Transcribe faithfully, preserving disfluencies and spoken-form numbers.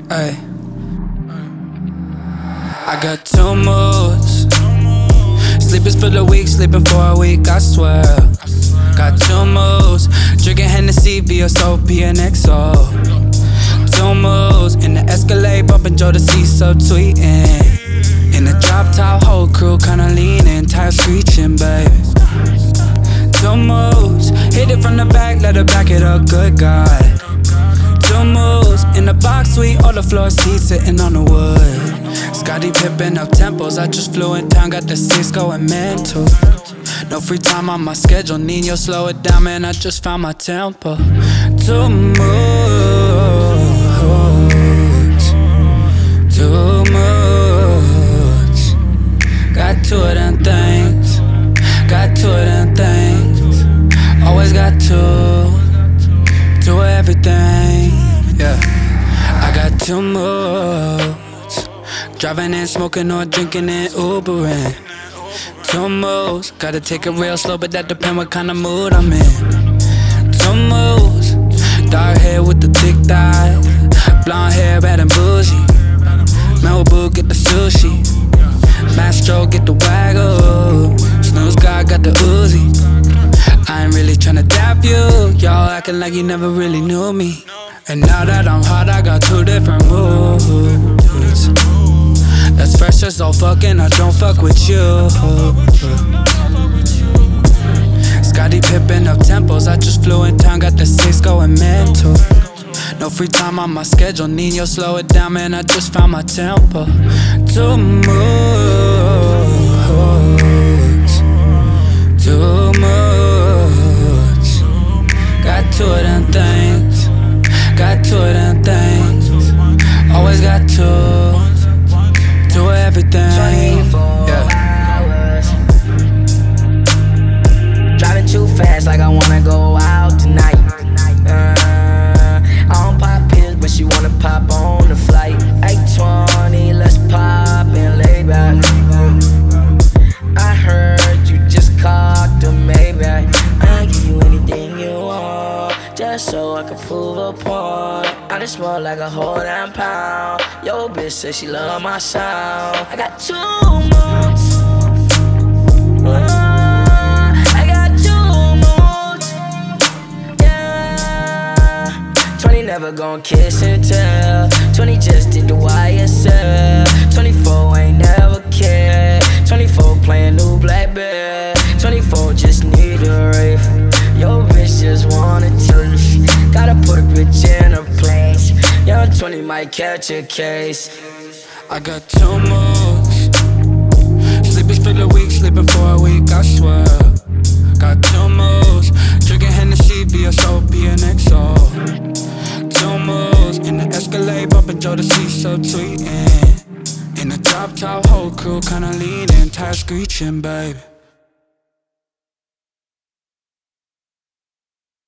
Ay. I got two moods. Sleeping for the week, sleeping for a week, I swear. Got two moods. Drinking Hennessy, V S O P, and X O. Two moods. In the Escalade, bumping Jodeci, so tweeting. In the drop top, whole crew kinda leaning, tires screeching, baby. Two moves, hit it from the back, let her back it up, good God. Two moves, in the box suite, all the floor seats sitting on the wood. Scottie Pippen up tempos, I just flew in town, got the six going mental. No free time on my schedule, Nino slow it down, man, I just found my tempo. Two moves, two moves. Got two of them things, got two of them things. Always got two, two of everything, yeah. I got two moods, driving and smoking or drinking and Ubering. Two moves, gotta take it real slow, but that depend what kind of mood I'm in. Two moves, dark hair with the thick thighs, blonde hair bad and bougie. Malibu get the sushi, Mastro get the waggle, Snooze God got the Uzi. I ain't really tryna dap you, y'all acting like you never really knew me. And now that I'm hot, I got two different moods. That's fresh as all fucking, I don't fuck with you. Scottie Pippen up tempos, I just flew in town, got the six going mental. No free time on my schedule, Nino slow it down, man, I just found my tempo. Two moods, two moods. Got two of them things, got two of them things. Always got two, two of everything, yeah. Hours. Driving too fast like I wanna go out tonight. uh, I don't pop pills, but she wanna pop on the flight. eight twenty, let's pop and lay back. I heard you just caught the Maybach. I'll give you anything you want, just so I can prove a point. I just smell like a whole damn pound. Yo, bitch said she love my sound. I got two moods. Uh, I got two moods. Yeah. twenty never gon' kiss and tell. twenty just did the Y S L. twenty-four ain't never cared. twenty-four playing new Blackberry. twenty-four just need a rave. Yo, bitch just wanna taste. Gotta put a bitch in her place. Young twenty might catch a case. I got two moods. Sleeping for the week, sleeping for a week, I swear. Got two moods. Drinking Hennessy, V S O P, and X O. Two moods. In the Escalade, bumping Jodeci, so tweeting. In the drop top, whole crew kinda leaning, tires screeching, baby.